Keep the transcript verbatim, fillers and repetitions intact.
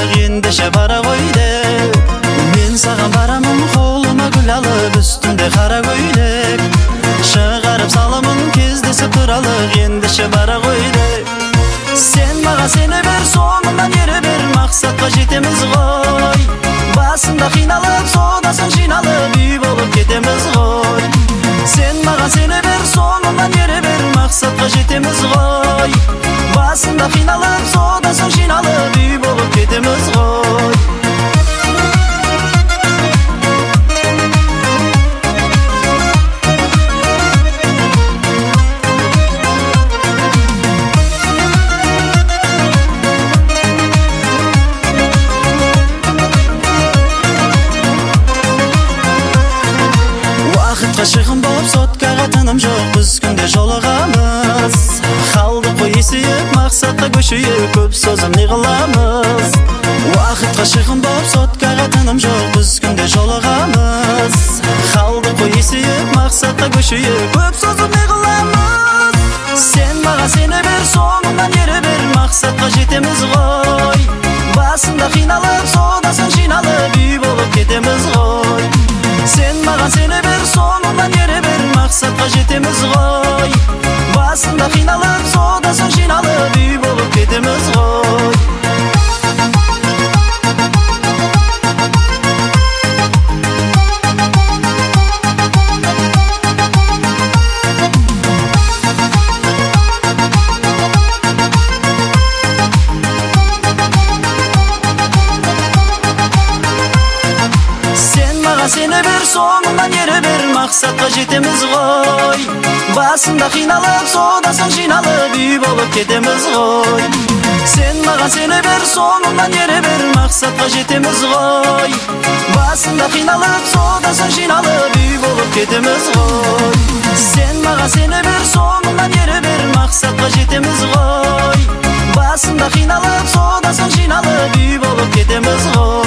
туралык эндеше бара койдек. Мен саган барамын колума гүл алып, үстүндө кара көйлек. Чыгарып саламын кездесип туралык эндеше бара койдек. Sen мага сени бер, соңунан ере бер, максатка жетемиз гой. Басында кыйналып, соодасын жыйналып, үй болуп кетемиз гой. Sen мага сени бер, соңунан ере бер, максатка жетемиз гой. Басында кыйналып, соодасын жыйналып, үй болуп кетемиз гой. Кашыгым болуп соткага тыным жок, биз күндө жолугамыз. Калдык кой эсип, максатка көчүп, көп созум не кыламыз. Убакыт кашыгым болуп соткага тыным жок, биз күндө жолугамыз. Калдык кой эсип, максатка көчүп, көп созум не кыламыз. Sen мага сени бер, соңунан ере бер, максатка жетемиз гой. Басында кыйналып, соодасын жыйналып, үй болуп кетемиз гой. Sen мага сени бер, соңунан ере бер, максатка жетемиз гой. Басында кыйналып, соодасын жыйналып, үй болуп кетемиз гой. Seni bер, соңунан ере бер, максатка жетемиз гой. Басында кыйналып, соодасын жыйналып, үй болуп кетемиз гой. Sen мага сени бер, соңунан ере бер, максатка жетемиз гой. Басында кыйналып, соодасын жыйналып, үй болуп кетемиз гой. Sen мага сени бер, соңунан ере бер, максатка жетемиз гой. Басында кыйналып, соодасын жыйналып, үй болуп кетемиз гой.